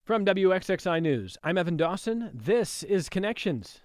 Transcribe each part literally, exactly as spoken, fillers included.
From W X X I News, I'm Evan Dawson. This is Connections.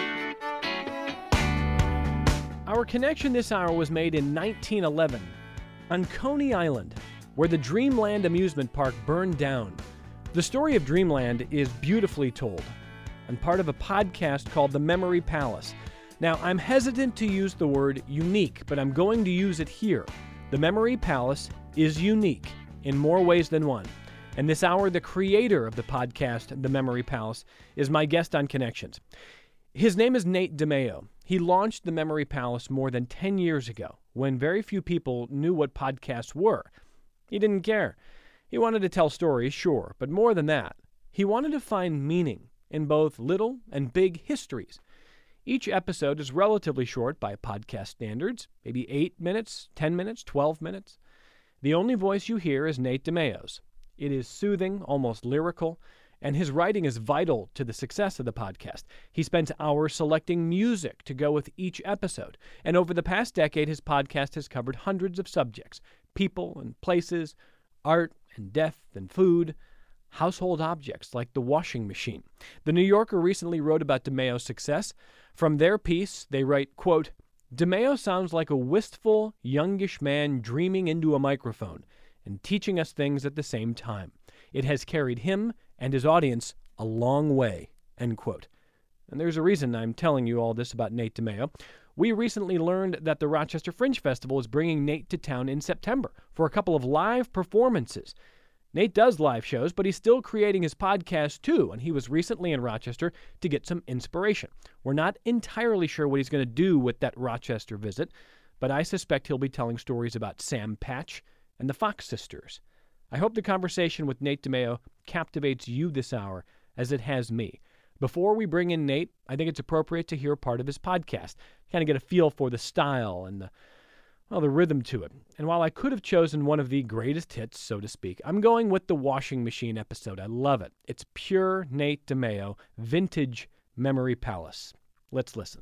Our connection this hour was made in nineteen eleven on Coney Island, where the Dreamland amusement park burned down. The story of Dreamland is beautifully told and part of a podcast called The Memory Palace. Now, I'm hesitant to use the word unique, but I'm going to use it here. The Memory Palace is unique in more ways than one. And this hour, the creator of the podcast, The Memory Palace, is my guest on Connections. His name is Nate DiMeo. He launched The Memory Palace more than ten years ago, when very few people knew what podcasts were. He didn't care. He wanted to tell stories, sure, but more than that, he wanted to find meaning in both little and big histories. Each episode is relatively short by podcast standards, maybe eight minutes, ten minutes, twelve minutes. The only voice you hear is Nate DiMeo's. It is soothing, almost lyrical, and his writing is vital to the success of the podcast. He spends hours selecting music to go with each episode, and over the past decade, his podcast has covered hundreds of subjects: people and places, art and death and food, household objects like the washing machine. The New Yorker recently wrote about DiMeo's success. From their piece, they write, quote, "DiMeo sounds like a wistful, youngish man dreaming into a microphone and teaching us things at the same time. It has carried him and his audience a long way," end quote. And there's a reason I'm telling you all this about Nate DiMeo. We recently learned that the Rochester Fringe Festival is bringing Nate to town in September for a couple of live performances. Nate does live shows, but he's still creating his podcast too, and he was recently in Rochester to get some inspiration. We're not entirely sure what he's going to do with that Rochester visit, but I suspect he'll be telling stories about Sam Patch and the Fox sisters. I hope the conversation with Nate DiMeo captivates you this hour as it has me. Before we bring in Nate, I think it's appropriate to hear part of his podcast, kind of get a feel for the style and the, well, the rhythm to it. And while I could have chosen one of the greatest hits, so to speak, I'm going with the washing machine episode. I love it. It's pure Nate DiMeo, vintage Memory Palace. Let's listen.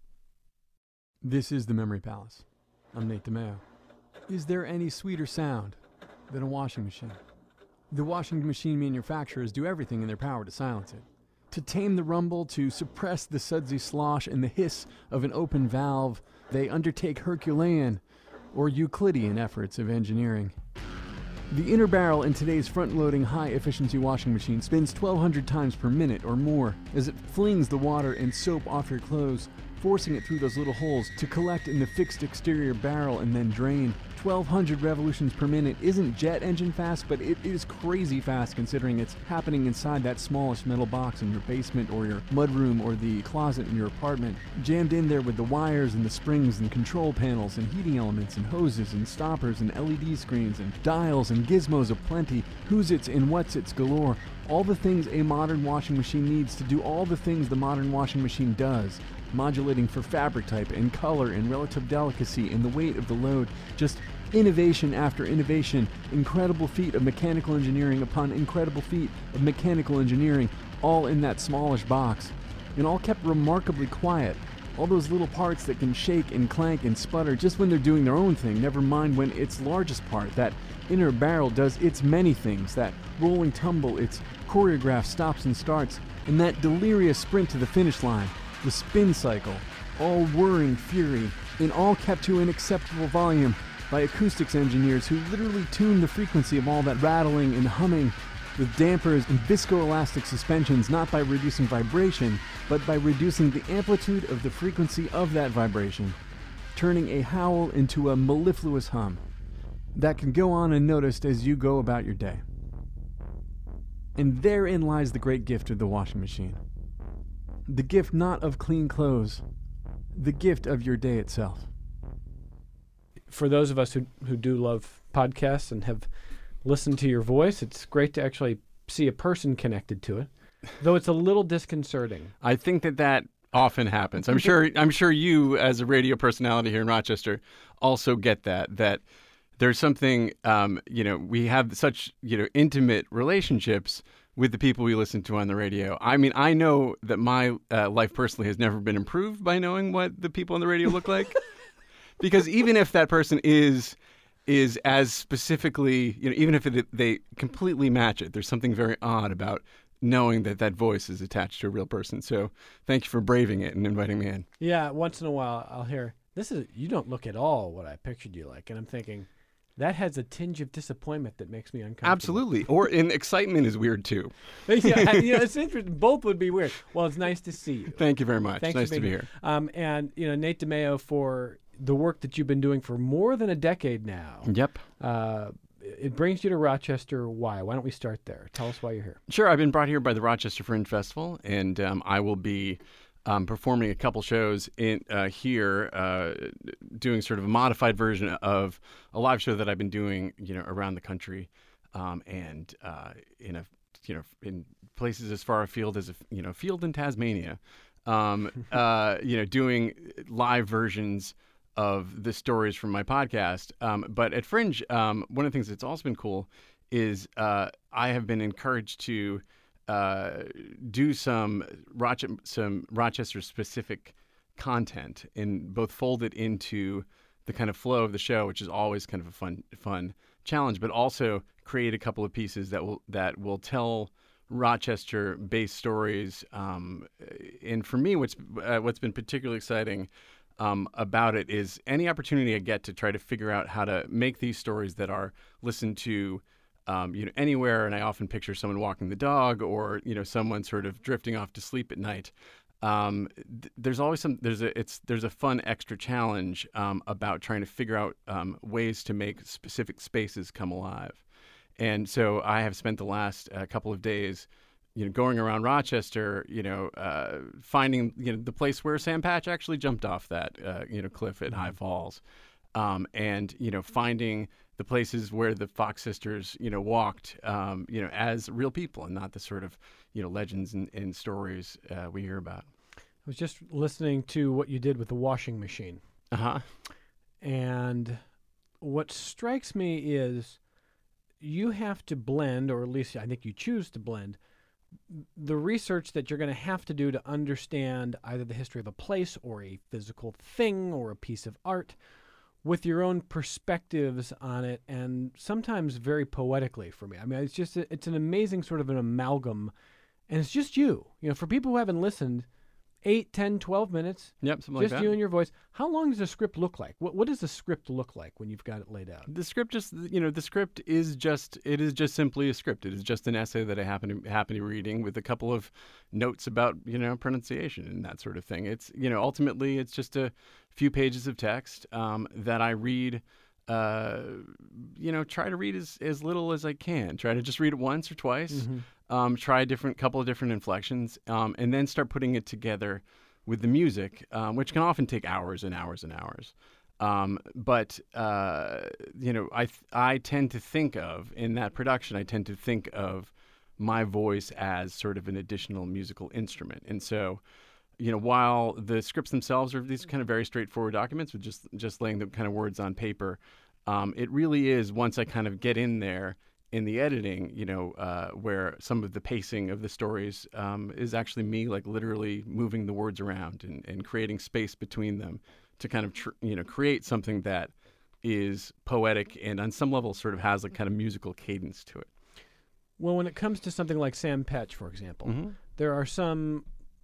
This is the Memory Palace. I'm Nate DiMeo. Is there any sweeter sound than a washing machine? The washing machine manufacturers do everything in their power to silence it. To tame the rumble, to suppress the sudsy slosh and the hiss of an open valve, they undertake Herculean or Euclidean efforts of engineering. The inner barrel in today's front-loading, high-efficiency washing machine spins twelve hundred times per minute or more as it flings the water and soap off your clothes, forcing it through those little holes to collect in the fixed exterior barrel and then drain. twelve hundred revolutions per minute isn't jet engine fast, but it is crazy fast considering it's happening inside that smallish metal box in your basement or your mudroom or the closet in your apartment, jammed in there with the wires and the springs and control panels and heating elements and hoses and stoppers and L E D screens and dials and gizmos aplenty, who's-its and what's-its galore. All the things a modern washing machine needs to do all the things the modern washing machine does. Modulating for fabric type and color and relative delicacy and the weight of the load. Just innovation after innovation, incredible feat of mechanical engineering upon incredible feat of mechanical engineering, all in that smallish box. And all kept remarkably quiet. All those little parts that can shake and clank and sputter just when they're doing their own thing, never mind when its largest part, that inner barrel, does its many things, that rolling tumble, its choreographed stops and starts, and that delirious sprint to the finish line. The spin cycle, all whirring fury, and all kept to an acceptable volume by acoustics engineers who literally tune the frequency of all that rattling and humming with dampers and viscoelastic suspensions, not by reducing vibration, but by reducing the amplitude of the frequency of that vibration, turning a howl into a mellifluous hum that can go on unnoticed as you go about your day. And therein lies the great gift of the washing machine. The gift not of clean clothes, the gift of your day itself. For those of us who, who do love podcasts and have listened to your voice, it's great to actually see a person connected to it, though it's a little disconcerting. I think that that often happens. I'm sure I'm sure you, as a radio personality here in Rochester, also get that, that there's something, um, you know, we have such, you know, intimate relationships with the people we listen to on the radio. I mean, I know that my uh, life personally has never been improved by knowing what the people on the radio look like. Because even if that person is is as specifically, you know, even if it, they completely match it, there's something very odd about knowing that that voice is attached to a real person. So thank you for braving it and inviting me in. Yeah, once in a while I'll hear, this is, you don't look at all what I pictured you like. And I'm thinking, that has a tinge of disappointment that makes me uncomfortable. Absolutely. Or in excitement is weird too. Yeah, you know, it's interesting. Both would be weird. Well, it's nice to see you. Thank you very much. Thanks nice for to being be here. Um, and, you know, Nate DeMeo, for the work that you've been doing for more than a decade now. Yep. Uh, it brings you to Rochester. Why? Why don't we start there? Tell us why you're here. Sure. I've been brought here by the Rochester Fringe Festival, and um, I will be um, performing a couple shows in uh, here, uh, doing sort of a modified version of a live show that I've been doing, you know, around the country, um, and uh, in a, you know, in places as far afield as a, you know, field in Tasmania, um, uh, you know, doing live versions of the stories from my podcast. Um, but at Fringe, um, one of the things that's also been cool is uh, I have been encouraged to uh, do some Roche- some Rochester-specific content and both fold it into the kind of flow of the show, which is always kind of a fun fun challenge, but also create a couple of pieces that will that will tell Rochester-based stories. Um, and for me, what's uh, what's been particularly exciting Um, about it is any opportunity I get to try to figure out how to make these stories that are listened to, um, you know, anywhere. And I often picture someone walking the dog, or you know, someone sort of drifting off to sleep at night. Um, th- there's always some there's a it's there's a fun extra challenge um, about trying to figure out um, ways to make specific spaces come alive. And so I have spent the last uh, couple of days, you know, going around Rochester, you know, uh, finding, you know, the place where Sam Patch actually jumped off that, uh, you know, cliff at High Falls, um, and, you know, finding the places where the Fox sisters, you know, walked, um, you know, as real people and not the sort of, you know, legends and, and stories uh, we hear about. I was just listening to what you did with the washing machine. Uh-huh. And what strikes me is you have to blend, or at least I think you choose to blend, the research that you're going to have to do to understand either the history of a place or a physical thing or a piece of art with your own perspectives on it, and sometimes very poetically for me. I mean, it's just, a, it's an amazing sort of an amalgam, and it's just you. You know, for people who haven't listened, eight, ten, twelve minutes, Yep, something just like that. you and your voice. How long does a script look like? What What does the script look like when you've got it laid out? The script just, you know, the script is just, it is just simply a script. It is just an essay that I happen to happen to be reading with a couple of notes about, you know, pronunciation and that sort of thing. It's, you know, ultimately it's just a few pages of text um, that I read, uh, you know, try to read as, as little as I can. Try to just read it once or twice, Mm-hmm. um, try a different couple of different inflections, um, and then start putting it together with the music, um, which can often take hours and hours and hours. Um, but, uh, you know, I th- I tend to think of, in that production, I tend to think of my voice as sort of an additional musical instrument. And so, you know, while the scripts themselves are these kind of very straightforward documents with just, just laying the kind of words on paper, um, it really is, once I kind of get in there in the editing, you know, uh, where some of the pacing of the stories um, is actually me, like literally moving the words around and, and creating space between them to kind of, tr- you know, create something that is poetic and on some level sort of has a kind of musical cadence to it. Well, when it comes to something like Sam Patch, for example, Mm-hmm. there are some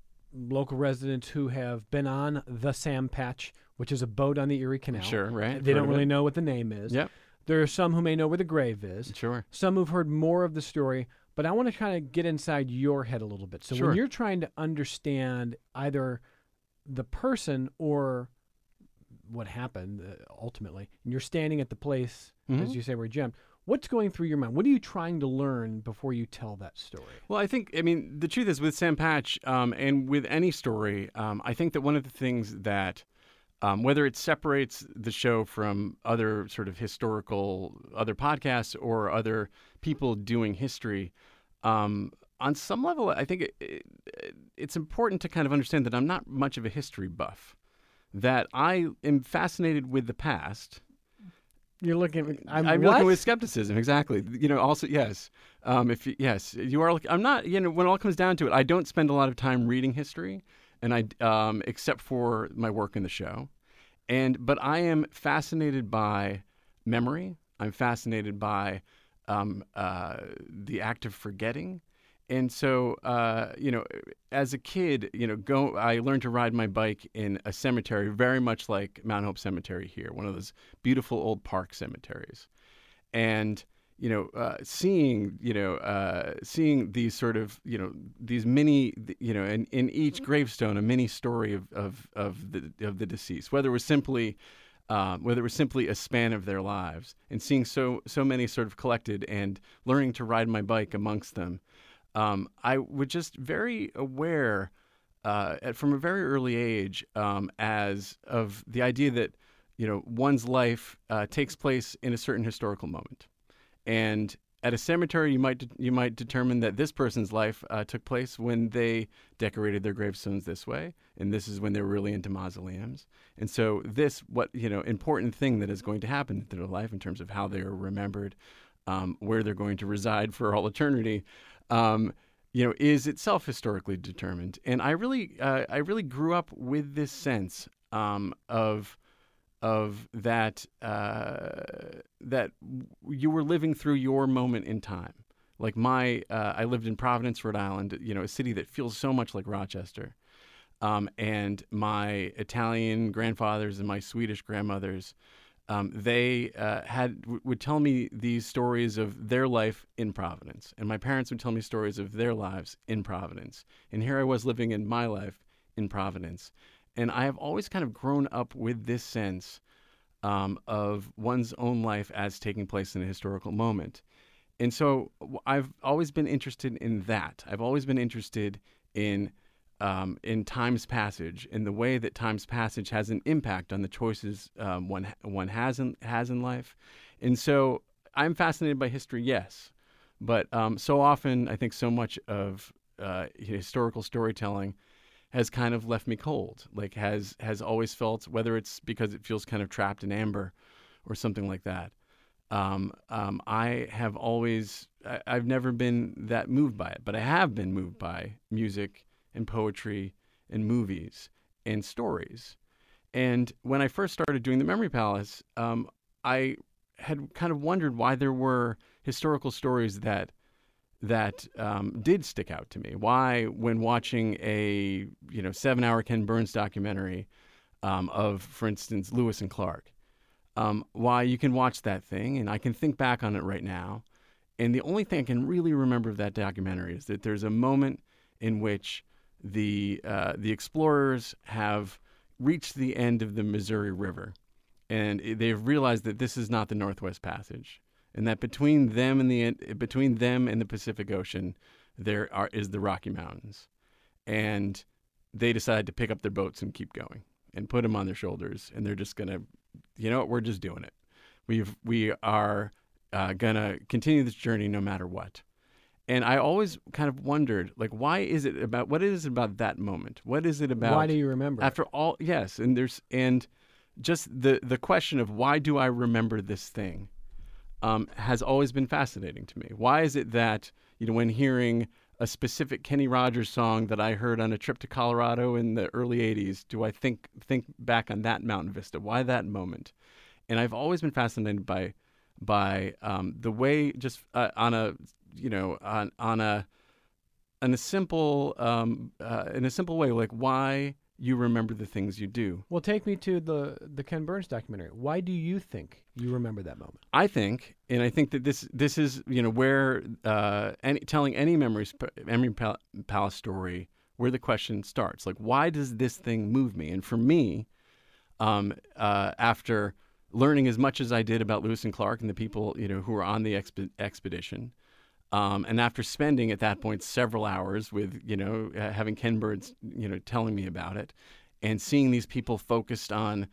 local residents who have been on the Sam Patch, which is a boat on the Erie Canal. Sure, right. They Heard don't of really it. know what the name is. Yep, There are some who may know where the grave is. sure. Some who've heard more of the story, but I want to kind of get inside your head a little bit. So Sure. when you're trying to understand either the person or what happened uh, ultimately, and you're standing at the place, Mhm. as you say, where Jim, what's going through your mind? What are you trying to learn before you tell that story? Well, I think, I mean, the truth is with Sam Patch um, and with any story, um, I think that one of the things that, um, whether it separates the show from other sort of historical, other podcasts or other people doing history, um, on some level, I think it, it, it's important to kind of understand that I'm not much of a history buff, that I am fascinated with the past. You're looking. I'm, I'm what? looking with skepticism. Exactly. You know. Also, yes. Um, if you- yes, you are. look- I'm not. You know, when it all comes down to it, I don't spend a lot of time reading history, and I, um, except for my work in the show, and but I am fascinated by memory. I'm fascinated by um, uh, the act of forgetting. And so, uh, you know, as a kid, you know, go. I learned to ride my bike in a cemetery, very much like Mount Hope Cemetery here, one of those beautiful old park cemeteries. And you know, uh, seeing, you know, uh, seeing these sort of, you know, these mini, you know, in, in each gravestone, a mini story of, of, of the of the deceased, whether it was simply, um, whether it was simply a span of their lives, and seeing so so many sort of collected and learning to ride my bike amongst them, um, I was just very aware uh, at, from a very early age um, as of the idea that, you know, one's life uh, takes place in a certain historical moment. And at a cemetery, you might you might determine that this person's life uh, took place when they decorated their gravestones this way, and this is when they were really into mausoleums. And so this, what you know, important thing that is going to happen in their life in terms of how they are remembered, um, where they're going to reside for all eternity, um, you know, is itself historically determined. And I really uh, I really grew up with this sense um, of. of that uh, that you were living through your moment in time. Like my, uh, I lived in Providence, Rhode Island, you know, a city that feels so much like Rochester. Um, and my Italian grandfathers and my Swedish grandmothers, um, they uh, had w- would tell me these stories of their life in Providence. And my parents would tell me stories of their lives in Providence. And here I was living in my life in Providence. And I have always kind of grown up with this sense um, of one's own life as taking place in a historical moment. And so I've always been interested in that. I've always been interested in um, in time's passage, in the way that time's passage has an impact on the choices um, one one has in, has in life. And so I'm fascinated by history, yes. But um, so often, I think so much of uh, historical storytelling has kind of left me cold, like has has always felt, whether it's because it feels kind of trapped in amber or something like that. Um, um, I have always, I, I've never been that moved by it, but I have been moved by music and poetry and movies and stories. And when I first started doing the Memory Palace, um, I had kind of wondered why there were historical stories that that um, did stick out to me. Why, when watching a you know seven-hour Ken Burns documentary um, of, for instance, Lewis and Clark, um, why you can watch that thing, and I can think back on it right now, and the only thing I can really remember of that documentary is that there's a moment in which the uh, the explorers have reached the end of the Missouri River, and they've realized that this is not the Northwest Passage. And that between them and the between them and the Pacific Ocean, there are is the Rocky Mountains, and they decide to pick up their boats and keep going and put them on their shoulders, and they're just gonna, you know what, we're just doing it. We've we are uh, gonna continue this journey no matter what. And I always kind of wondered, like, why is it about what is it about that moment? What is it about? Why do you remember? After all, yes, and there's and just the the question of why do I remember this thing? Um, has always been fascinating to me. Why is it that, you know, when hearing a specific Kenny Rogers song that I heard on a trip to Colorado in the early eighties, do I think think back on that mountain vista? Why that moment? And I've always been fascinated by by um, the way, just uh, on a you know on on a on a simple um, uh, in a simple way, like why you remember the things you do. Well, take me to the the Ken Burns documentary. Why do you think you remember that moment? I think, and I think that this this is you know where uh, any, telling any memories memory pal- palace story, where the question starts, like why does this thing move me? And for me, um, uh, after learning as much as I did about Lewis and Clark and the people you know who were on the exp- expedition. Um, and after spending at that point several hours with, you know, uh, having Ken Burns, you know, telling me about it, and seeing these people focused on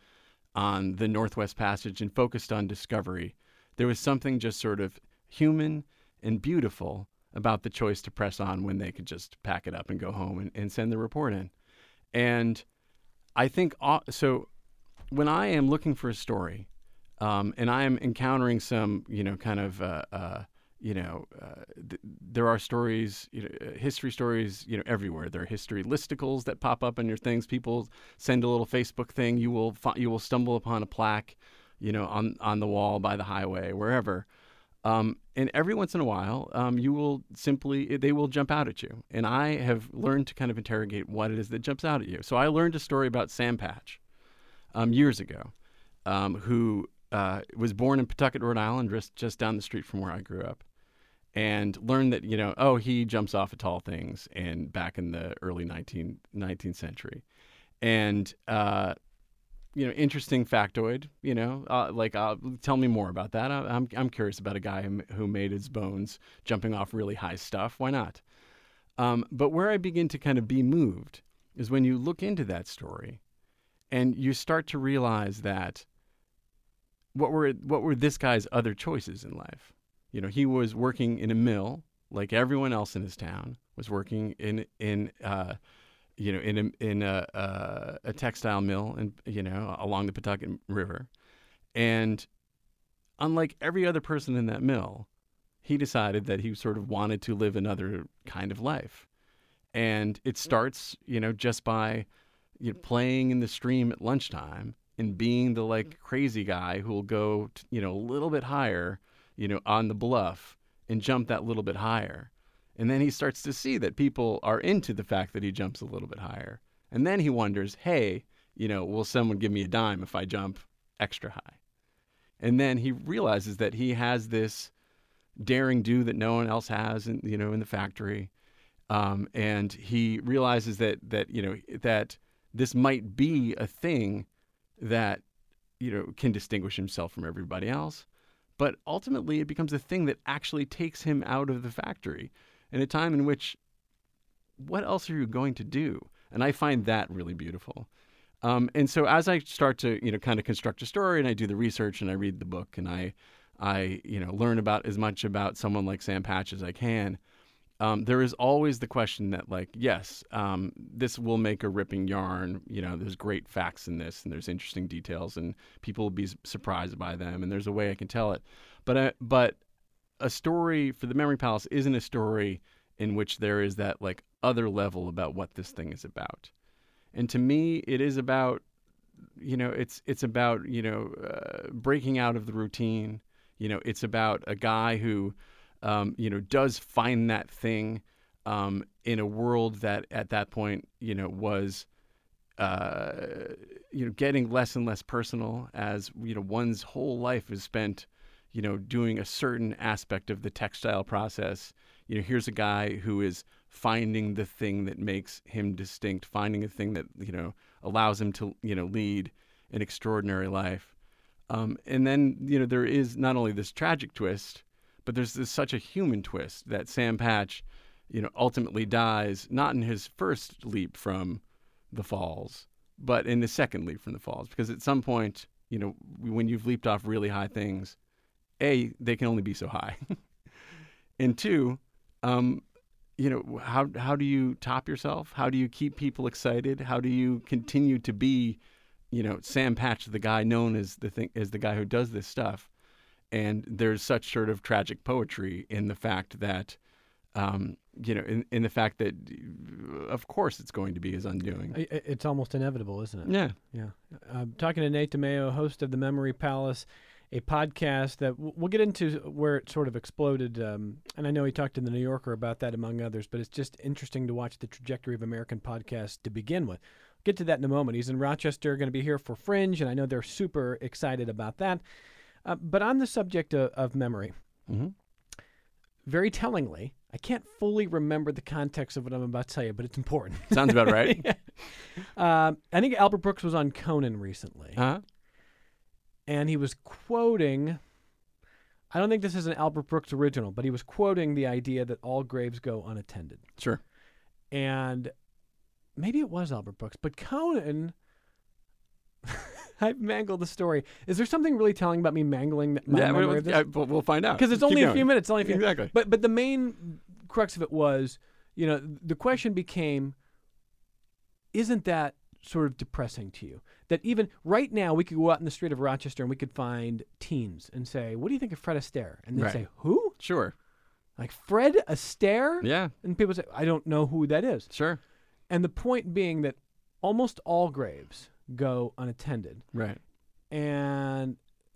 on the Northwest Passage and focused on discovery, there was something just sort of human and beautiful about the choice to press on when they could just pack it up and go home and, and send the report in. And I think uh, so. When I am looking for a story, um, and I am encountering some, you know, kind of. Uh, uh, You know, uh, th- there are stories, you know, history stories, you know, everywhere. There are history listicles that pop up on your things. People send a little Facebook thing. You will fi- you will stumble upon a plaque you know, on, on the wall, by the highway, wherever. Um, and every once in a while, um, you will simply, they will jump out at you. And I have learned to kind of interrogate what it is that jumps out at you. So I learned a story about Sam Patch um, years ago, um, who uh, was born in Pawtucket, Rhode Island, just, just down the street from where I grew up. And learned that, you know, oh, he jumps off of tall things and back in the early nineteenth, nineteenth century. And, uh, you know, interesting factoid, you know, uh, like, uh, tell me more about that. I, I'm I'm curious about a guy who, who made his bones jumping off really high stuff. Why not? Um, but where I begin to kind of be moved is when you look into that story and you start to realize that what were what were this guy's other choices in life? You know, he was working in a mill like everyone else in his town was working in in uh, you know in a in a, uh, a textile mill and you know along the Pawtucket River, and unlike every other person in that mill, he decided that he sort of wanted to live another kind of life, and it starts you know just by you know, playing in the stream at lunchtime and being the like crazy guy who will go t- you know a little bit higher. you know, on the bluff and jump that little bit higher. And then he starts to see that people are into the fact that he jumps a little bit higher. And then he wonders, hey, you know, will someone give me a dime if I jump extra high? And then he realizes that he has this daring do that no one else has, in, you know, in the factory. Um, and he realizes that, that, you know, that this might be a thing that, you know, can distinguish himself from everybody else. But ultimately, it becomes a thing that actually takes him out of the factory in a time in which, what else are you going to do? And I find that really beautiful. Um, and so as I start to, you know, kind of construct a story and I do the research and I read the book and I, I, you know, learn about as much about someone like Sam Patch as I can, um, there is always the question that, like, yes, um, this will make a ripping yarn. You know, there's great facts in this, and there's interesting details, and people will be surprised by them, and there's a way I can tell it. But uh, but a story for the Memory Palace isn't a story in which there is that like other level about what this thing is about. And to me, it is about, you know, it's it's about you know uh, breaking out of the routine. You know, it's about a guy who. Um, you know, does find that thing um, in a world that at that point, you know, was, uh, you know, getting less and less personal as, you know, one's whole life is spent, you know, doing a certain aspect of the textile process. You know, here's a guy who is finding the thing that makes him distinct, finding a thing that, you know, allows him to, you know, lead an extraordinary life. Um, and then, you know, there is not only this tragic twist, but there's this such a human twist that Sam Patch, you know, ultimately dies, not in his first leap from the falls, but in the second leap from the falls. Because at some point, you know, when you've leaped off really high things, A, they can only be so high. And two, um, you know, how how do you top yourself? How do you keep people excited? How do you continue to be, you know, Sam Patch, the guy known as the thing, as the guy who does this stuff? And there's such sort of tragic poetry in the fact that, um, you know, in, in the fact that, of course, it's going to be his undoing. It's almost inevitable, isn't it? Yeah. Yeah. I'm talking to Nate DiMeo, host of The Memory Palace, a podcast that w- we'll get into where it sort of exploded. Um, and I know he talked to The New Yorker about that, among others, but it's just interesting to watch the trajectory of American podcasts to begin with. Get to that in a moment. He's in Rochester, going to be here for Fringe, and I know they're super excited about that. Uh, but on the subject of, of memory, mm-hmm. very tellingly, I can't fully remember the context of what I'm about to tell you, but it's important. Sounds about right. yeah. uh, I think Albert Brooks was on Conan recently. Uh-huh. And he was quoting, I don't think this is an Albert Brooks original, but he was quoting the idea that all graves go unattended. Sure. And maybe it was Albert Brooks, but Conan... I've mangled the story. Is there something really telling about me mangling my yeah, memory we'll, of this? I, we'll find out. Because it's Keep only going. a few minutes. It's only a few Exactly. But but the main crux of it was, you know, the question became, isn't that sort of depressing to you? That even right now we could go out in the street of Rochester and we could find teens and say, what do you think of Fred Astaire? And they'd Right. say, who? Sure. Like Fred Astaire? Yeah. And people say, I don't know who that is. Sure. And the point being that almost all graves go unattended. Right. And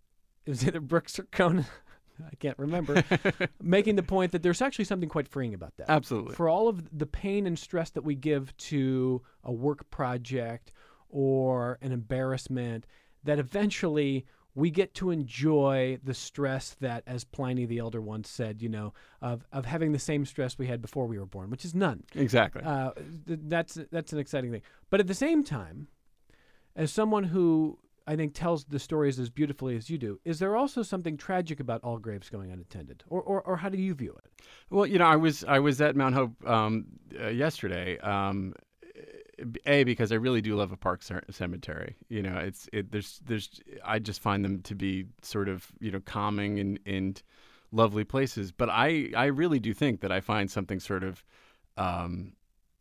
is either Brooks or Conan, I can't remember, making the point that there's actually something quite freeing about that. Absolutely. For all of the pain and stress that we give to a work project or an embarrassment, that eventually we get to enjoy the stress that, as Pliny the Elder once said, you know, of, of having the same stress we had before we were born, which is none. Exactly. Uh, th- that's that's an exciting thing. But at the same time, as someone who I think tells the stories as beautifully as you do, is there also something tragic about all graves going unattended, or or, or how do you view it? Well, you know, I was I was at Mount Hope um, uh, yesterday. Um, A, because I really do love a park cer- cemetery. You know, it's it. There's there's I just find them to be sort of, you know, calming and and lovely places. But I I really do think that I find something sort of um,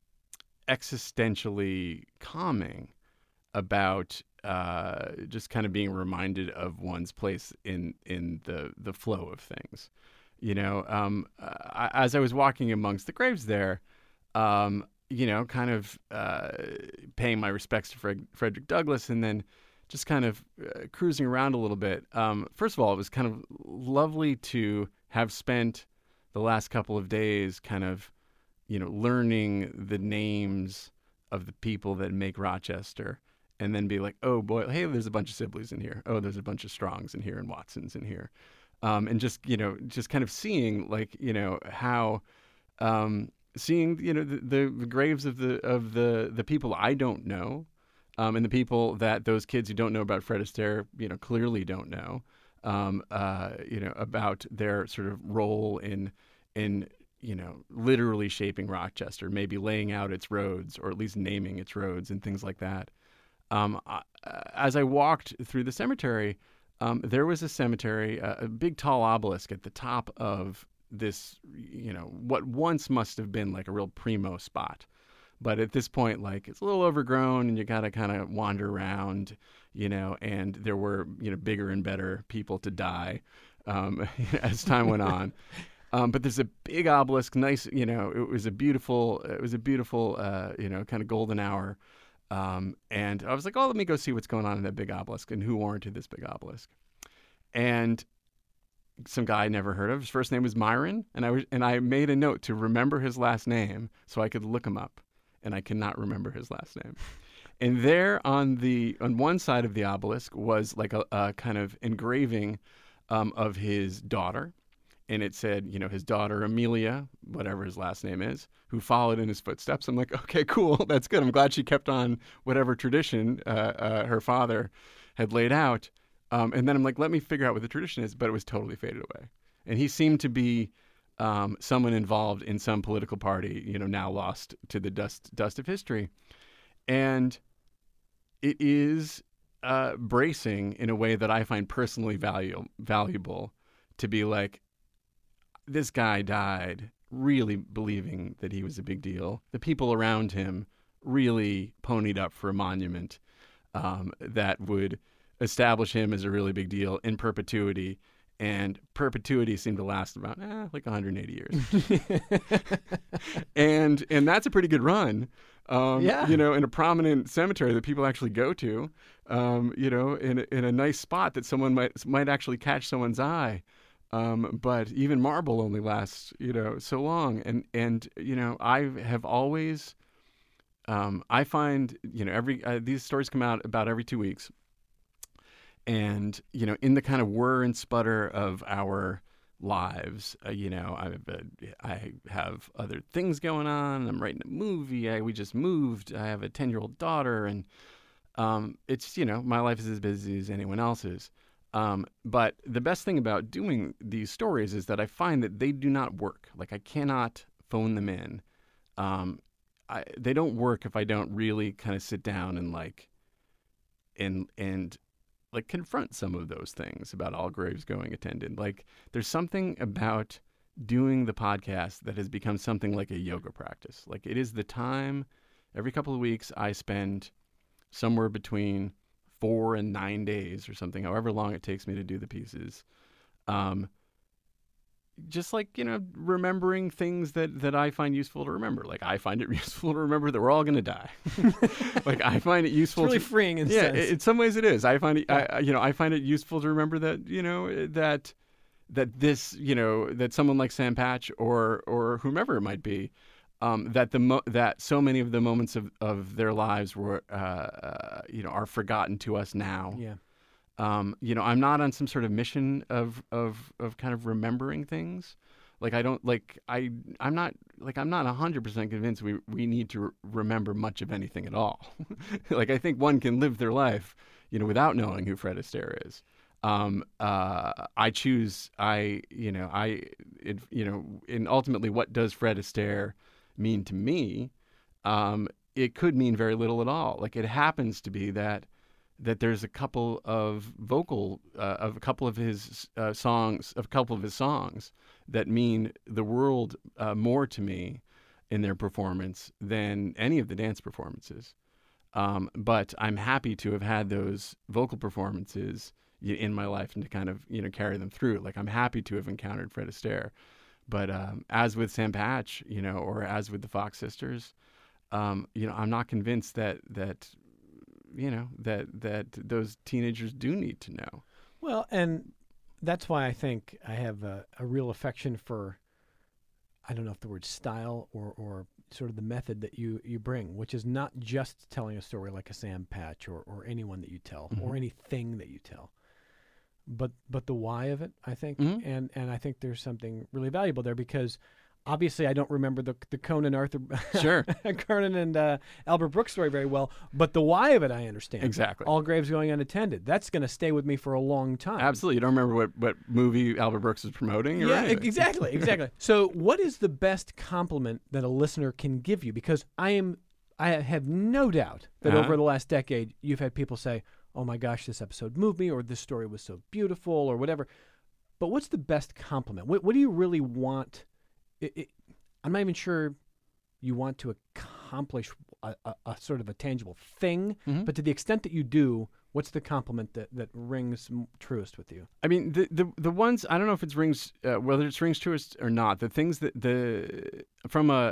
existentially calming about uh, just kind of being reminded of one's place in in the the flow of things. You know, um, I, as I was walking amongst the graves there. Um, you know, kind of uh, paying my respects to Fred- Frederick Douglass, and then just kind of uh, cruising around a little bit. Um, first of all, it was kind of lovely to have spent the last couple of days kind of, you know, learning the names of the people that make Rochester, and then be like, oh boy, hey, there's a bunch of Sibleys in here. Oh, there's a bunch of Strongs in here and Watsons in here. Um, and just, you know, just kind of seeing like, you know, how... Um, seeing, you know, the, the, the graves of the of the, the people I don't know, um, and the people that those kids who don't know about Fred Astaire, you know, clearly don't know, um, uh, you know, about their sort of role in in you know literally shaping Rochester, maybe laying out its roads or at least naming its roads and things like that. Um, I, as I walked through the cemetery, um, there was a cemetery, a, a big tall obelisk at the top of this, you know, what once must have been like a real primo spot. But at this point, like, it's a little overgrown and you got to kind of wander around, you know, and there were, you know, bigger and better people to die um, as time went on. Um, but there's a big obelisk, nice, you know, it was a beautiful, it was a beautiful, uh, you know, kind of golden hour. Um, and I was like, oh, let me go see what's going on in that big obelisk and who warranted this big obelisk. And some guy I never heard of. His first name was Myron, and I was, and I made a note to remember his last name so I could look him up, and I cannot remember his last name. And there on the on one side of the obelisk was like a, a kind of engraving um, of his daughter, and it said, you know, his daughter Amelia, whatever his last name is, who followed in his footsteps. I'm like, okay, cool, that's good. I'm glad she kept on whatever tradition uh, uh, her father had laid out. Um, and then I'm like, let me figure out what the tradition is, but it was totally faded away. And he seemed to be um, someone involved in some political party, you know, now lost to the dust dust of history. And it is uh, bracing in a way that I find personally value, valuable to be like, this guy died really believing that he was a big deal. The people around him really ponied up for a monument um, that would establish him as a really big deal in perpetuity, and perpetuity seemed to last about eh, like one hundred eighty years. and and that's a pretty good run, um, yeah. you know, in a prominent cemetery that people actually go to, um, you know, in a, in a nice spot that someone might might actually catch someone's eye. Um, but even marble only lasts, you know, so long. And and you know, I have always, um, I find, you know, every uh, these stories come out about every two weeks. And, you know, in the kind of whir and sputter of our lives, uh, you know, I've, uh, I have other things going on. I'm writing a movie. I, we just moved. I have a ten-year-old daughter. And um, it's, you know, my life is as busy as anyone else's. Um, but the best thing about doing these stories is that I find that they do not work. Like, I cannot phone them in. Um, I, they don't work if I don't really kind of sit down and, like, and, and, like confront some of those things about all graves going attended. Like there's something about doing the podcast that has become something like a yoga practice. Like it is the time every couple of weeks I spend somewhere between four and nine days or something, however long it takes me to do the pieces, um, just like, you know, remembering things that, that I find useful to remember. Like, I find it useful to remember that we're all going to die. Like, I find it useful. It's really to, freeing in yeah, sense. in some ways it is. I find it, I, you know, I find it useful to remember that, you know, that that this, you know, that someone like Sam Patch or or whomever it might be, um, that the mo- that so many of the moments of, of their lives were, uh, uh, you know, are forgotten to us now. Yeah. Um, you know, I'm not on some sort of mission of, of, of kind of remembering things. Like, I don't like, I, I'm not like, I'm not a hundred percent convinced we, we need to re- remember much of anything at all. Like, I think one can live their life, you know, without knowing who Fred Astaire is. Um, uh, I choose, I, you know, I, it, you know, and ultimately what does Fred Astaire mean to me? Um, it could mean very little at all. Like, it happens to be that, that there's a couple of vocal, uh, of a couple of his uh, songs, of a couple of his songs that mean the world uh, more to me in their performance than any of the dance performances. Um, but I'm happy to have had those vocal performances in my life and to kind of, you know, carry them through. Like, I'm happy to have encountered Fred Astaire. But um, as with Sam Patch, you know, or as with the Fox Sisters, um, you know, I'm not convinced that that you know, that that those teenagers do need to know. Well, and that's why I think I have a, a real affection for, I don't know if the word style or, or sort of the method that you, you bring, which is not just telling a story like a Sam Patch or, or anyone that you tell Mm-hmm. or anything that you tell, but but the why of it, I think. Mm-hmm. And, and I think there's something really valuable there because obviously I don't remember the the Conan Arthur, Sure. Conan and uh, Albert Brooks story very well, but the why of it I understand. Exactly. All graves going unattended. That's going to stay with me for a long time. Absolutely. You don't remember what, what movie Albert Brooks was promoting? Or Yeah, anything. exactly, exactly. So, what is the best compliment that a listener can give you? Because I am, I have no doubt that Uh-huh. over the last decade, you've had people say, "Oh my gosh, this episode moved me," or "This story was so beautiful," or whatever. But what's the best compliment? What, what do you really want? It, it, I'm not even sure you want to accomplish a, a, a sort of a tangible thing, Mhm. but to the extent that you do, what's the compliment that, that rings m- truest with you? I mean, the, the the ones, I don't know if it's rings, uh, whether it's rings truest or not, the things that the, from a,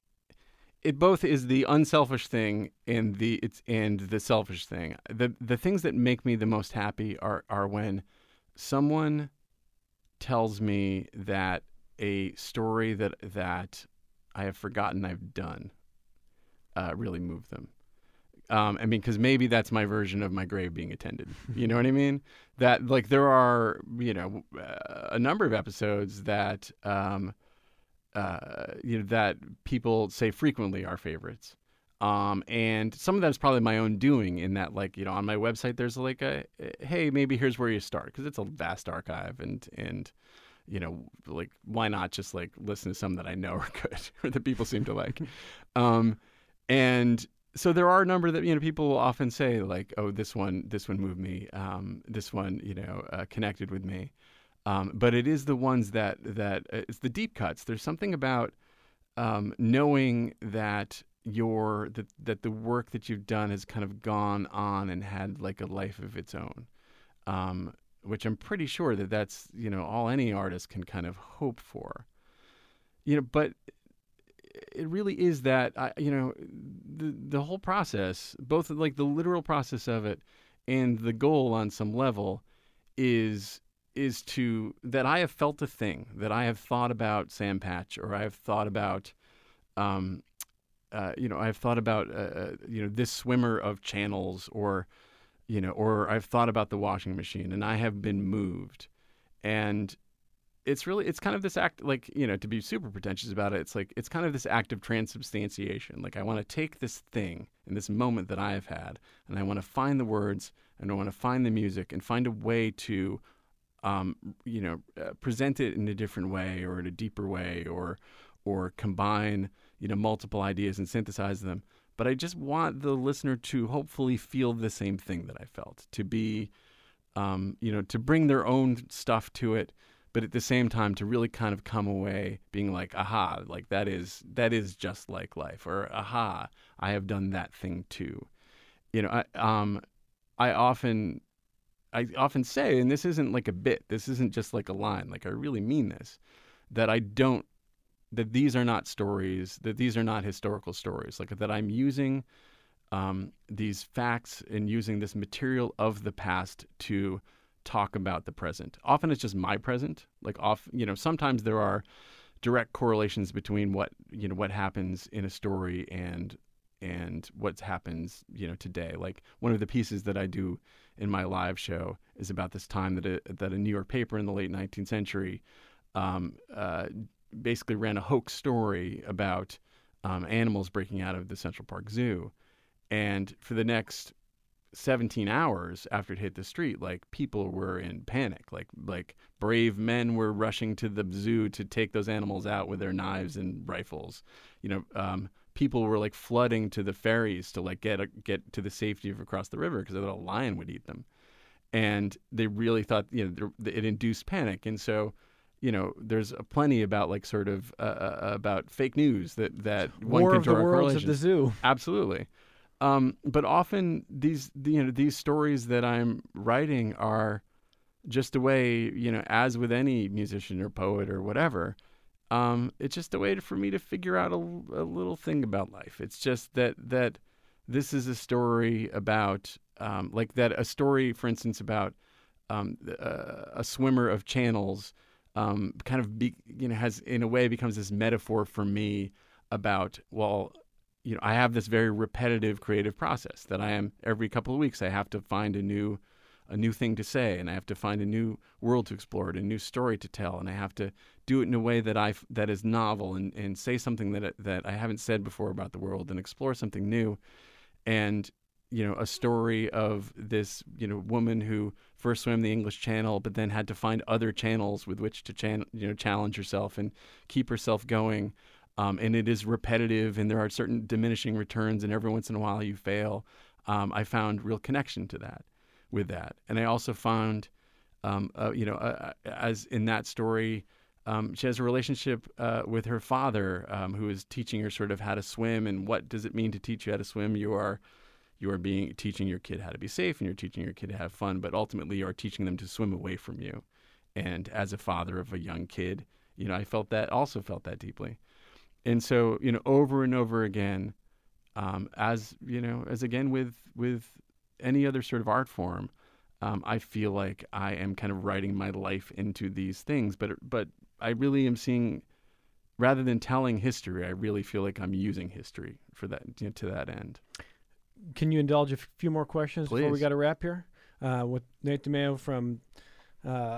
it both is the unselfish thing and the, it's, and the selfish thing. The, the things that make me the most happy are, are when someone tells me that a story that that I have forgotten I've done uh, really moved them. Um, I mean, because maybe that's my version of my grave being attended. You know what I mean? That, like, there are, you know, uh, a number of episodes that, um, uh, you know, that people say frequently are favorites. Um, and some of that is probably my own doing in that, like, you know, on my website, there's like a, hey, maybe here's where you start, because it's a vast archive and, and, you know, like, why not just like listen to some that I know are good or that people seem to like. Um, and so there are a number that, you know, people will often say like, oh, this one, this one moved me. Um, this one, you know, uh, connected with me. Um, but it is the ones that, that uh, it's the deep cuts. There's something about um, knowing that your, that, that the work that you've done has kind of gone on and had like a life of its own. Um, which I'm pretty sure that that's, you know, all any artist can kind of hope for. You know, but it really is that, I, you know, the the whole process, both like the literal process of it and the goal on some level is is to, that I have felt a thing, that I have thought about Sam Patch, or I have thought about, um, uh, you know, I've thought about, uh, you know, this swimmer of channels, or, you know, or I've thought about the washing machine, and I have been moved. And it's really, it's kind of this act, like, you know, to be super pretentious about it, it's like, it's kind of this act of transubstantiation. Like, I want to take this thing and this moment that I have had, and I want to find the words, and I want to find the music, and find a way to, um, you know, uh, present it in a different way, or in a deeper way, or, or combine, you know, multiple ideas and synthesize them. But I just want the listener to hopefully feel the same thing that I felt, to be, um, you know, to bring their own stuff to it, but at the same time to really kind of come away being like, aha, like that is, that is just like life, or aha, I have done that thing too. You know, I, um, I often, I often say, and this isn't like a bit, this isn't just like a line, like I really mean this, that I don't, that these are not stories, that these are not historical stories, like that I'm using um, these facts and using this material of the past to talk about the present. Often it's just my present. Like off, you know, sometimes there are direct correlations between what, you know, what happens in a story and and what happens, you know, today. Like one of the pieces that I do in my live show is about this time that a, that a New York paper in the late nineteenth century um, uh, basically ran a hoax story about um, animals breaking out of the Central Park Zoo. And for the next seventeen hours after it hit the street, like people were in panic. Like like brave men were rushing to the zoo to take those animals out with their knives and rifles. You know, um, people were like flooding to the ferries to like get a, get to the safety of across the river because they thought a lion would eat them. And they really thought, you know, it induced panic. And so, you know, there's plenty about like sort of uh, uh, about fake news that that one War can of the draw Worlds at correlations. the zoo. Absolutely. Um, but often these, you know, these stories that I'm writing are just a way, you know, as with any musician or poet or whatever, um, it's just a way to, for me to figure out a, a little thing about life. It's just that that this is a story about, um, like that, a story, for instance, about um, uh, a swimmer of channels, um, kind of, be, you know, has in a way becomes this metaphor for me about, well, you know, I have this very repetitive creative process that I am every couple of weeks. I have to find a new, a new thing to say, and I have to find a new world to explore, and a new story to tell, and I have to do it in a way that I that is novel and, and say something that that I haven't said before about the world, and explore something new. And you know, a story of this, you know, woman who first swam the English Channel, but then had to find other channels with which to chan- you know challenge herself and keep herself going. Um, and it is repetitive, and there are certain diminishing returns, and every once in a while you fail. Um, I found real connection to that, with that. And I also found, um, uh, you know, uh, as in that story, um, she has a relationship uh, with her father, um, who is teaching her sort of how to swim, and what does it mean to teach you how to swim? You are, you are being teaching your kid how to be safe, and you're teaching your kid to have fun, but ultimately you are teaching them to swim away from you. And as a father of a young kid, you know, I felt that, also felt that deeply. And so, you know, over and over again, um, as, you know, as again with with any other sort of art form, um, I feel like I am kind of writing my life into these things. But but I really am seeing, rather than telling history, I really feel like I'm using history for that, you know, to that end. Can you indulge a few more questions Please. before we got to wrap here? Uh, with Nate DeMeo from uh,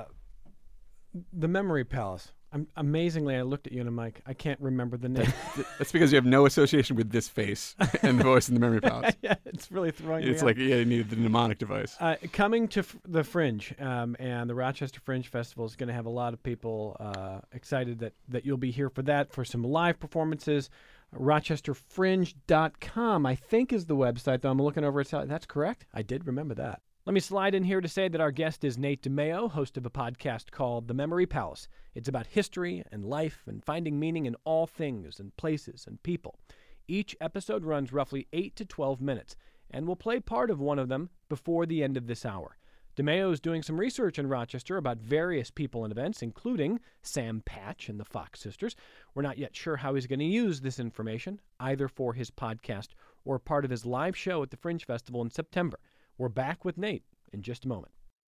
the Memory Palace. I'm, amazingly, I looked at you and I'm like, I can't remember the name. That's because you have no association with this face and the voice in the Memory Palace. Yeah, it's really throwing It's me like, off. yeah, you needed the mnemonic device. Uh, coming to f- the Fringe, um, and the Rochester Fringe Festival is going to have a lot of people uh, excited that, that you'll be here for that, for some live performances. Rochester Fringe dot com, I think, is the website, though I'm looking over it. That's correct. I did remember that. Let me slide in here to say that our guest is Nate DeMeo, host of a podcast called The Memory Palace. It's about history and life and finding meaning in all things and places and people. Each episode runs roughly eight to twelve minutes, and we'll play part of one of them before the end of this hour. DeMeo is doing some research in Rochester about various people and events, including Sam Patch and the Fox Sisters. We're not yet sure how he's going to use this information, either for his podcast or part of his live show at the Fringe Festival in September. We're back with Nate in just a moment.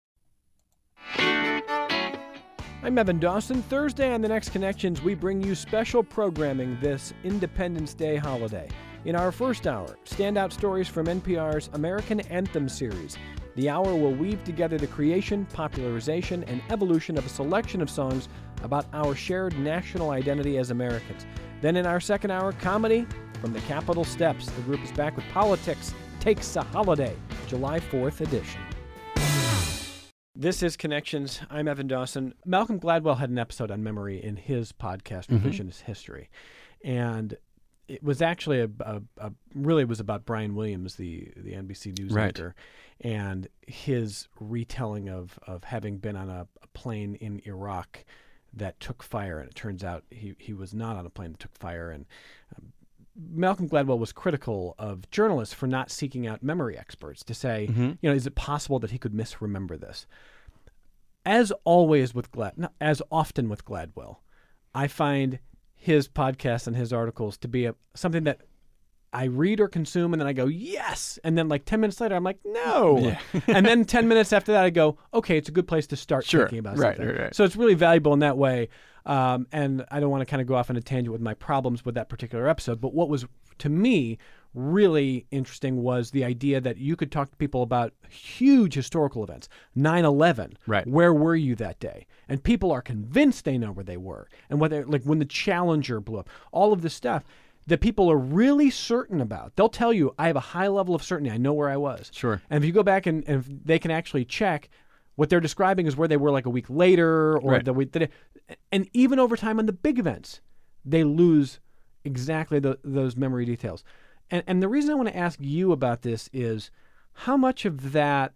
I'm Evan Dawson. Thursday on The Next Connections, we bring you special programming this Independence Day holiday. In our first hour, standout stories from N P R's American Anthem series. The hour will weave together the creation, popularization, and evolution of a selection of songs about our shared national identity as Americans. Then in our second hour, comedy from the Capitol Steps. The group is back with Politics Takes a Holiday, July fourth edition. This is Connections. I'm Evan Dawson. Malcolm Gladwell had an episode on memory in his podcast, Mm-hmm. Revisionist History. And it was actually a, a, a really was about Brian Williams, the, the N B C News Right. anchor, and his retelling of, of having been on a, a plane in Iraq that took fire. And it turns out he, he was not on a plane that took fire. And um, Malcolm Gladwell was critical of journalists for not seeking out memory experts to say, Mm-hmm. you know, is it possible that he could misremember this? As always with Glad, not as often with Gladwell, I find his podcast and his articles to be a, something that I read or consume, and then I go, yes. And then like ten minutes later, I'm like, no. Yeah. And then ten minutes after that, I go, okay, it's a good place to start Sure. thinking about Right, something. right, right. So it's really valuable in that way. Um, and I don't want to kind of go off on a tangent with my problems with that particular episode. But what was, to me, really interesting was the idea that you could talk to people about huge historical events. nine eleven. Right. Where were you that day? And people are convinced they know where they were. And whether, like when the Challenger blew up, all of this stuff that people are really certain about. They'll tell you, I have a high level of certainty. I know where I was. Sure. And if you go back and, and if they can actually check, what they're describing is where they were like a week later or Right. the week that. And even over time on the big events, they lose exactly the, those memory details. And, and the reason I want to ask you about this is how much of that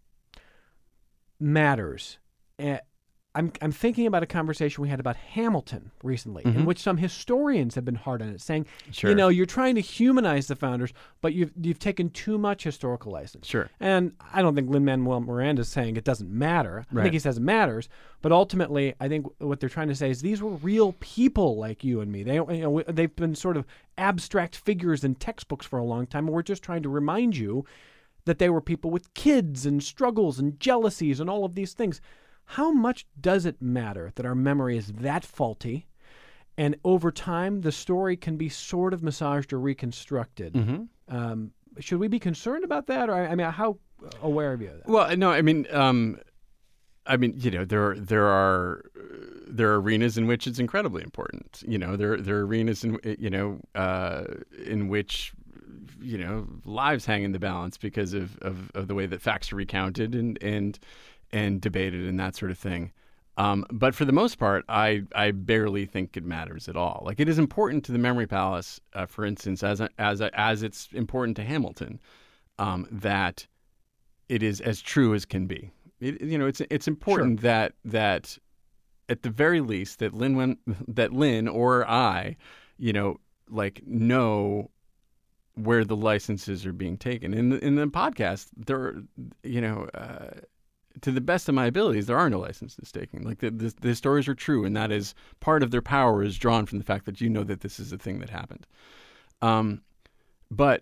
matters. Uh, I'm I'm thinking about a conversation we had about Hamilton recently, in which some historians have been hard on it, saying, Sure. you know, you're trying to humanize the founders, but you've you've taken too much historical license. Sure. And I don't think Lin-Manuel Miranda is saying it doesn't matter. I Right. think he says it matters, but ultimately, I think what they're trying to say is these were real people like you and me. They don't, you know, they've been sort of abstract figures in textbooks for a long time, and we're just trying to remind you that they were people with kids and struggles and jealousies and all of these things. How much does it matter that our memory is that faulty, and over time the story can be sort of massaged or reconstructed? Mm-hmm. Um, should we be concerned about that, or I mean, how aware are you of that? Well, no, I mean, um, I mean, you know, there there are there are arenas in which it's incredibly important. You know, there there are arenas in you know uh, in which you know lives hang in the balance because of, of, of the way that facts are recounted and and and debated and that sort of thing. Um, but for the most part, I I barely think it matters at all. Like it is important to the Memory Palace, uh, for instance, as a, as a, as it's important to Hamilton, um, that it is as true as can be. It, you know, it's it's important Sure. that that at the very least that Lynn when, that Lynn or I, you know, like know where the licenses are being taken. In the in the podcast, there, you know. Uh, To the best of my abilities, there are no licenses taken. Like the, the the stories are true, and that is part of their power is drawn from the fact that you know that this is a thing that happened. Um, but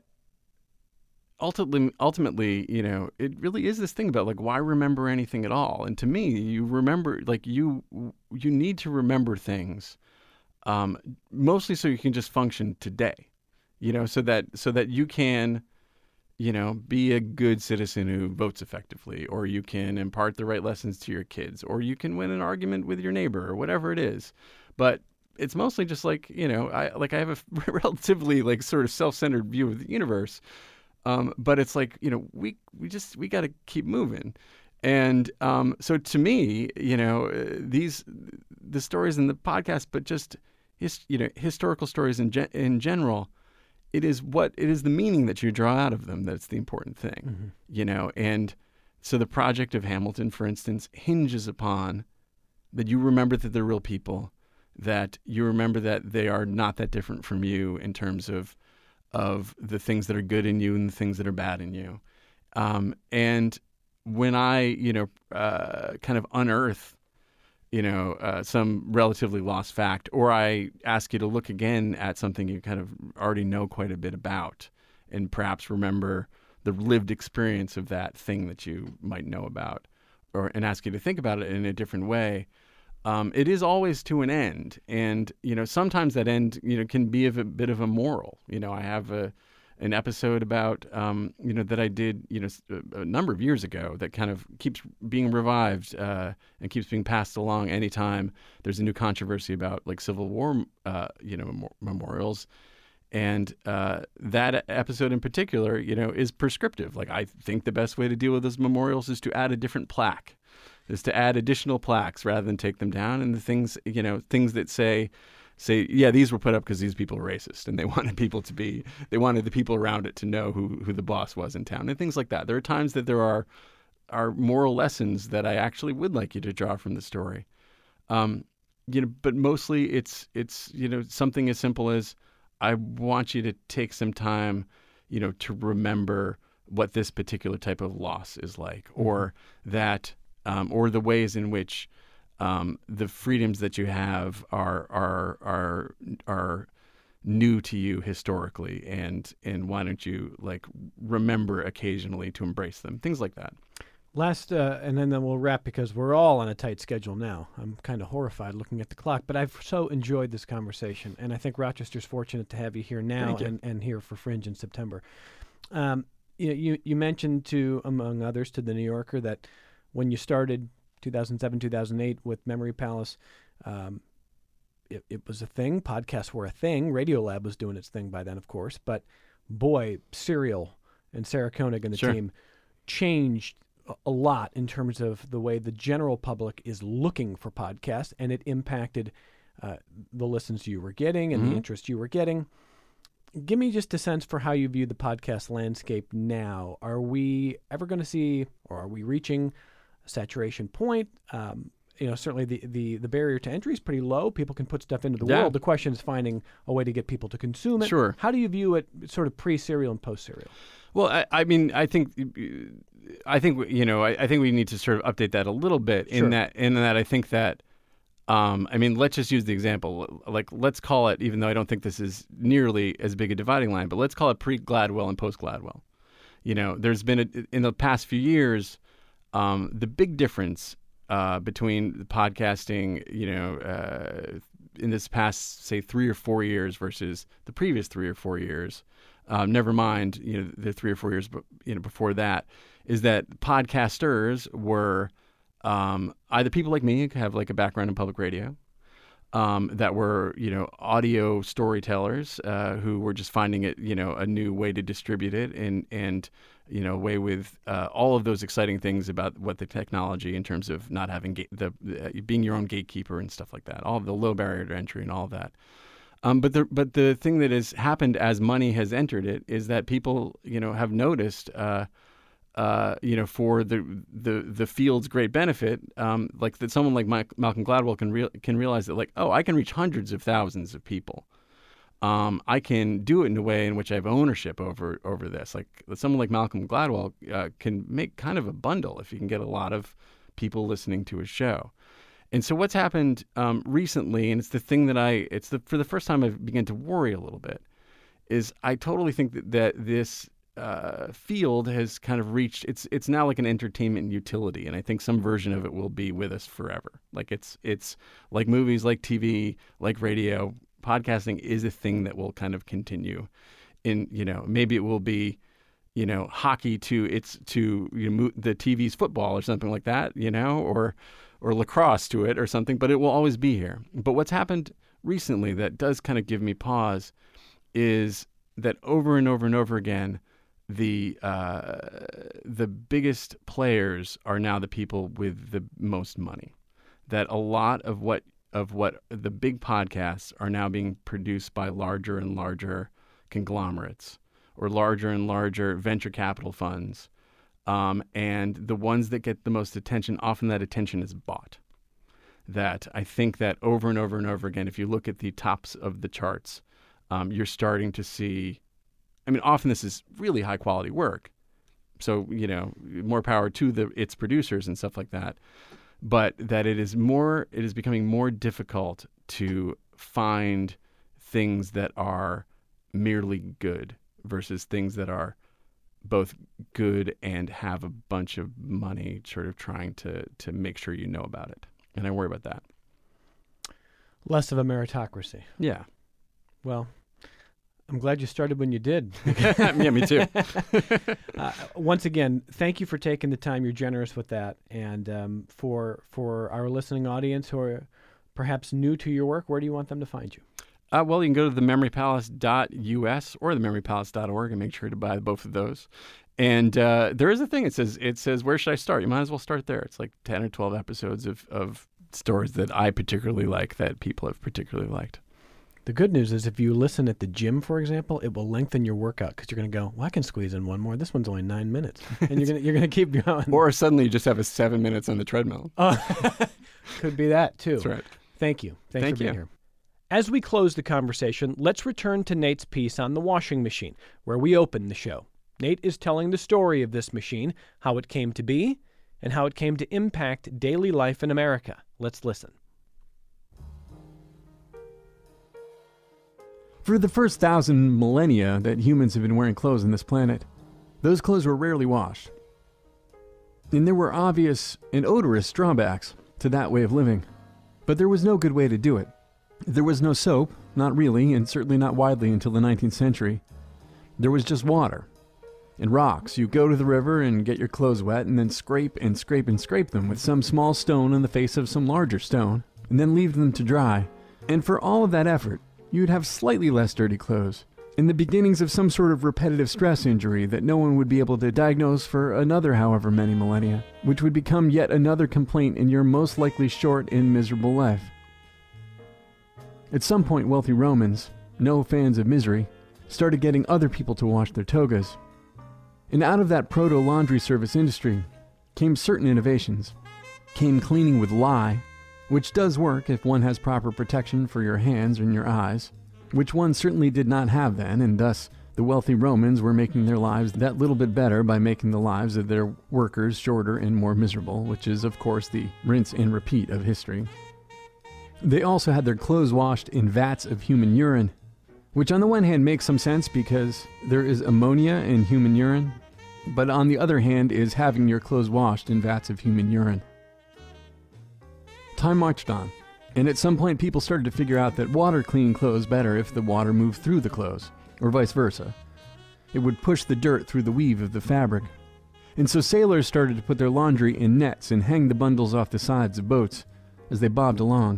ultimately, ultimately, you know, it really is this thing about like why remember anything at all? And to me, you remember like you you need to remember things, um, mostly so you can just function today. You know, so that so that you can. You know, be a good citizen who votes effectively, or you can impart the right lessons to your kids, or you can win an argument with your neighbor, or whatever it is. But it's mostly just like, you know, I like I have a relatively like sort of self-centered view of the universe. Um, but it's like, you know, we we just we got to keep moving. And um, so to me, you know, uh, these the stories in the podcast, but just his, you know, historical stories in ge- in general. It is what it is the meaning that you draw out of them that's the important thing, mm-hmm. you know. And so the project of Hamilton, for instance, hinges upon that you remember that they're real people, that you remember that they are not that different from you in terms of of the things that are good in you and the things that are bad in you. Um, and when I, you know, uh, kind of unearth, you know, uh, some relatively lost fact, or I ask you to look again at something you kind of already know quite a bit about and perhaps remember the lived experience of that thing that you might know about, or and ask you to think about it in a different way, um, it is always to an end. And, you know, sometimes that end, you know, can be of a bit of a moral. You know, I have a an episode about, um, you know, that I did, you know, a, a number of years ago that kind of keeps being revived uh, and keeps being passed along anytime there's a new controversy about like Civil War, uh, you know, mem- memorials. And uh, that episode in particular, you know, is prescriptive. Like I think the best way to deal with those memorials is to add a different plaque, is to add additional plaques rather than take them down. And the things, you know, things that say, say, yeah, these were put up because these people are racist and they wanted people to be, they wanted the people around it to know who, who the boss was in town and things like that. There are times that there are, are moral lessons that I actually would like you to draw from the story. Um, you know, but mostly it's, it's, you know, something as simple as I want you to take some time, you know, to remember what this particular type of loss is like, or that, um, or the ways in which, um, the freedoms that you have are are are are new to you historically, and and why don't you like remember occasionally to embrace them, things like that. Last, uh, and then, then we'll wrap because we're all on a tight schedule now. I'm kind of horrified looking at the clock, but I've so enjoyed this conversation, and I think Rochester's fortunate to have you here now and, and here for Fringe in September. Um, you, you you mentioned to, among others, to the New Yorker that when you started two thousand seven, two thousand eight with Memory Palace, um, it, it was a thing. Podcasts were a thing. Radiolab was doing its thing by then, of course, but boy, Serial and Sarah Koenig and the Sure. team changed a lot in terms of the way the general public is looking for podcasts, and it impacted uh, the listens you were getting and Mm-hmm. the interest you were getting. Give me just a sense for how you view the podcast landscape now. Are we ever going to see, or are we reaching a saturation point? Um, you know, certainly the, the, the barrier to entry is pretty low. People can put stuff into the Yeah. world. The question is finding a way to get people to consume it. Sure. How do you view it sort of pre-serial and post-serial? Well, I, I mean, I think, I think you know, I, I think we need to sort of update that a little bit. Sure. In that, in that, I think that, um, I mean, let's just use the example. Like, let's call it, even though I don't think this is nearly as big a dividing line, but let's call it pre-Gladwell and post-Gladwell. You know, there's been a, in the past few years, um, the big difference uh, between podcasting, you know, uh, in this past say three or four years versus the previous three or four years. Um, never mind, you know, the three or four years, you know, before that, is that podcasters were um, either people like me who have like a background in public radio, um, that were, you know, audio storytellers uh, who were just finding it, you know, a new way to distribute it, and and you know, way with uh, all of those exciting things about what the technology in terms of not having ga- the, the being your own gatekeeper and stuff like that, all of the low barrier to entry and all of that. Um, but the but the thing that has happened as money has entered it is that people, you know, have noticed, uh, uh, you know, for the the the field's great benefit, um, like that someone like Mike, Malcolm Gladwell can real can realize that, like, oh, I can reach hundreds of thousands of people. Um, I can do it in a way in which I have ownership over over this. Like someone like Malcolm Gladwell uh, can make kind of a bundle if you can get a lot of people listening to his show. And so what's happened um, recently, and it's the thing that I, it's the for the first time I've begun to worry a little bit, is I totally think that, that this uh, field has kind of reached, it's it's now like an entertainment utility, and I think some version of it will be with us forever. Like it's it's like movies, like T V, like radio. Podcasting is a thing that will kind of continue. In, you know, maybe it will be, you know, hockey to it's to you know, the T V's football or something like that, you know, or or lacrosse to it or something, but it will always be here. But what's happened recently that does kind of give me pause is that over and over and over again, the uh, the biggest players are now the people with the most money. That a lot of what of what the big podcasts are now being produced by larger and larger conglomerates or larger and larger venture capital funds. Um, and the ones that get the most attention, often that attention is bought. That I think that over and over and over again, if you look at the tops of the charts, um, you're starting to see, I mean, often this is really high quality work. So, you know, more power to the its producers and stuff like that. But that it is more, it is becoming more difficult to find things that are merely good versus things that are both good and have a bunch of money sort of trying to to make sure you know about it. And I worry about that. Less of a meritocracy. Yeah. Well, I'm glad you started when you did. Yeah, me too. uh, once again, thank you for taking the time. You're generous with that. And um, for for our listening audience who are perhaps new to your work, where do you want them to find you? Uh, well, you can go to the memory palace dot U S or the memory palace dot org and make sure to buy both of those. And uh, there is a thing. It says, it says, where should I start? You might as well start there. It's like ten or twelve episodes of, of stories that I particularly like, that people have particularly liked. The good news is if you listen at the gym, for example, it will lengthen your workout because you're going to go, well, I can squeeze in one more. This one's only nine minutes. And you're going you're going to keep going. Or suddenly you just have a seven minutes on the treadmill. Uh, could be that, too. That's right. Thank you. Thanks Thank for being you. here. As we close the conversation, let's return to Nate's piece on the washing machine, where we open the show. Nate is telling the story of this machine, how it came to be, and how it came to impact daily life in America. Let's listen. For the first thousand millennia that humans have been wearing clothes on this planet, those clothes were rarely washed. And there were obvious and odorous drawbacks to that way of living. But there was no good way to do it. There was no soap, not really, and certainly not widely until the nineteenth century. There was just water and rocks. You go to the river and get your clothes wet and then scrape and scrape and scrape them with some small stone in the face of some larger stone, and then leave them to dry. And for all of that effort, you'd have slightly less dirty clothes, and the beginnings of some sort of repetitive stress injury that no one would be able to diagnose for another however many millennia, which would become yet another complaint in your most likely short and miserable life. At some point, wealthy Romans, no fans of misery, started getting other people to wash their togas. And out of that proto-laundry service industry came certain innovations. Came cleaning with lye, which does work if one has proper protection for your hands and your eyes, which one certainly did not have then, and thus the wealthy Romans were making their lives that little bit better by making the lives of their workers shorter and more miserable, which is, of course, the rinse and repeat of history. They also had their clothes washed in vats of human urine, which on the one hand makes some sense because there is ammonia in human urine, but on the other hand is having your clothes washed in vats of human urine. Time marched on, and at some point people started to figure out that water cleaned clothes better if the water moved through the clothes, or vice versa. It would push the dirt through the weave of the fabric. And so sailors started to put their laundry in nets and hang the bundles off the sides of boats as they bobbed along.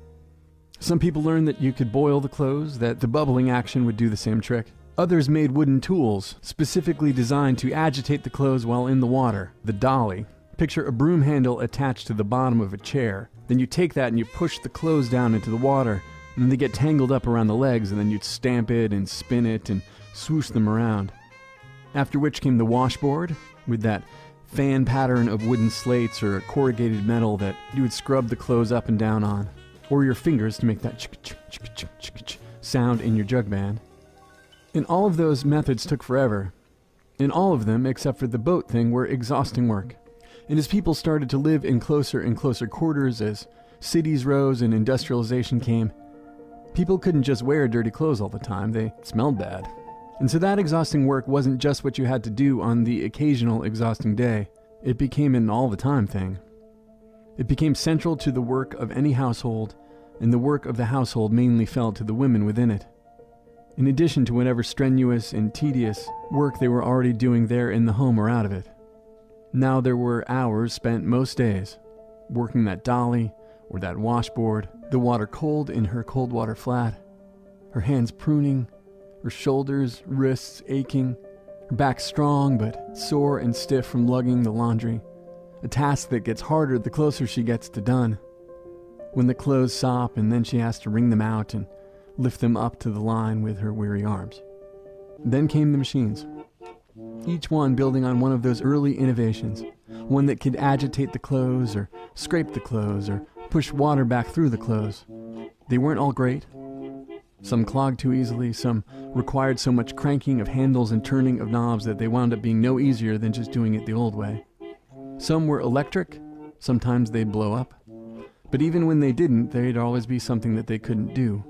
Some people learned that you could boil the clothes, that the bubbling action would do the same trick. Others made wooden tools specifically designed to agitate the clothes while in the water, the dolly. Picture a broom handle attached to the bottom of a chair. Then you take that and you push the clothes down into the water, and they get tangled up around the legs, and then you'd stamp it and spin it and swoosh them around. After which came the washboard, with that fan pattern of wooden slates or corrugated metal that you would scrub the clothes up and down on, or your fingers to make that ch-ch-ch-ch-ch sound in your jug band. And all of those methods took forever, and all of them, except for the boat thing, were exhausting work. And as people started to live in closer and closer quarters, as cities rose and industrialization came, people couldn't just wear dirty clothes all the time. They smelled bad. And so that exhausting work wasn't just what you had to do on the occasional exhausting day. It became an all-the-time thing. It became central to the work of any household, and the work of the household mainly fell to the women within it, in addition to whatever strenuous and tedious work they were already doing there in the home or out of it. Now there were hours spent most days working that dolly or that washboard, the water cold in her cold water flat, her hands pruning, her shoulders, wrists aching, her back strong but sore and stiff from lugging the laundry, a task that gets harder the closer she gets to done. When the clothes sop and then she has to wring them out and lift them up to the line with her weary arms. Then came the machines, each one building on one of those early innovations, one that could agitate the clothes or scrape the clothes or push water back through the clothes. They weren't all great. Some clogged too easily, some required so much cranking of handles and turning of knobs that they wound up being no easier than just doing it the old way. Some were electric, sometimes they'd blow up, but even when they didn't, there'd always be something that they couldn't do.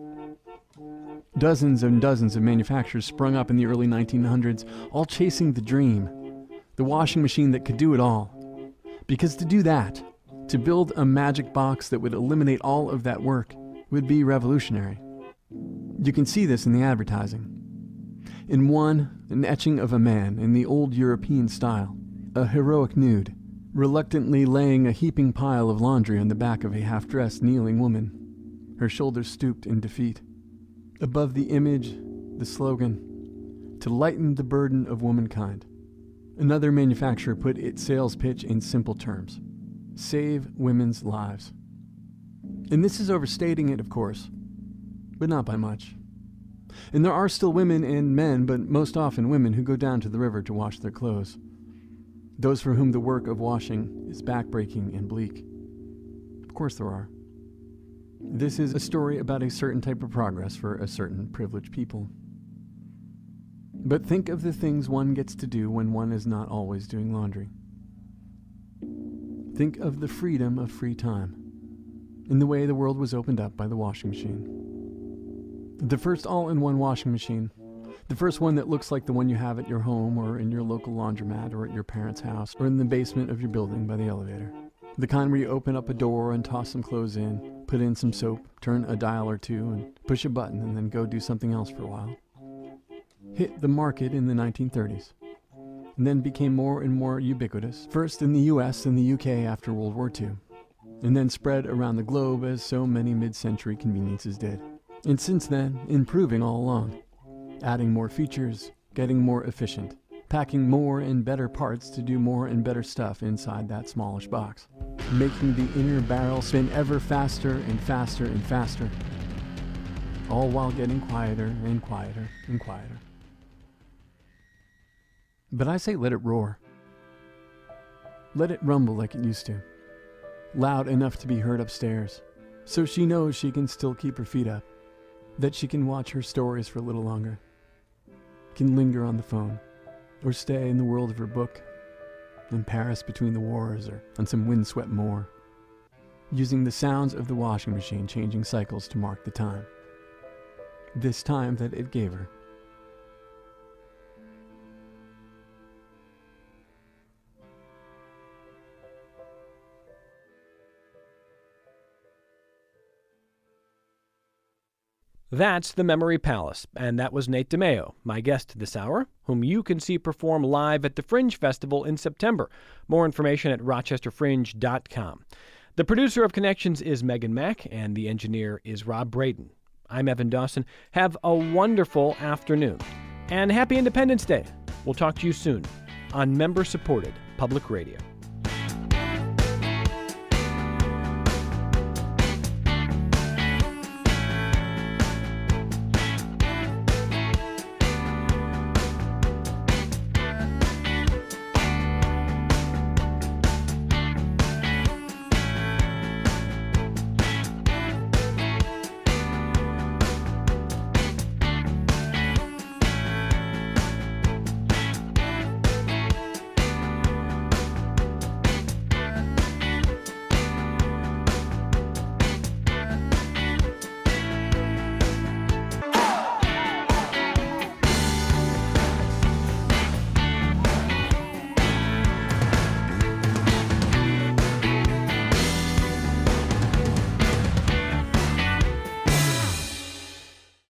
Dozens and dozens of manufacturers sprung up in the early nineteen hundreds, all chasing the dream, the washing machine that could do it all. Because to do that, to build a magic box that would eliminate all of that work, would be revolutionary. You can see this in the advertising. In one, an etching of a man in the old European style, a heroic nude, reluctantly laying a heaping pile of laundry on the back of a half-dressed kneeling woman, her shoulders stooped in defeat. Above the image, the slogan, "To lighten the burden of womankind." Another manufacturer put its sales pitch in simple terms: save women's lives. And this is overstating it, of course, but not by much. And there are still women and men, but most often women, who go down to the river to wash their clothes. Those for whom the work of washing is backbreaking and bleak. Of course there are. This is a story about a certain type of progress for a certain privileged people. But think of the things one gets to do when one is not always doing laundry. Think of the freedom of free time. in the way the world was opened up by the washing machine. The first all-in-one washing machine. The first one that looks like the one you have at your home or in your local laundromat or at your parents' house or in the basement of your building by the elevator. The kind where you open up a door and toss some clothes in, put in some soap, turn a dial or two, and push a button and then go do something else for a while. Hit the market in the nineteen thirties, and then became more and more ubiquitous, first in the U S and the U K after World War Two, and then spread around the globe as so many mid-century conveniences did. And since then, improving all along. Adding more features, getting more efficient, packing more and better parts to do more and better stuff inside that smallish box, making the inner barrel spin ever faster and faster and faster, all while getting quieter and quieter and quieter. But I say let it roar. Let it rumble like it used to, loud enough to be heard upstairs, so she knows she can still keep her feet up, that she can watch her stories for a little longer, can linger on the phone, or stay in the world of her book, in Paris between the wars or on some windswept moor, using the sounds of the washing machine changing cycles to mark the time. This time that it gave her. That's the Memory Palace, and that was Nate DeMeo, my guest this hour, whom you can see perform live at the Fringe Festival in September. More information at rochester fringe dot com. The producer of Connections is Megan Mack, and the engineer is Rob Braden. I'm Evan Dawson. Have a wonderful afternoon, and happy Independence Day. We'll talk to you soon on member-supported public radio.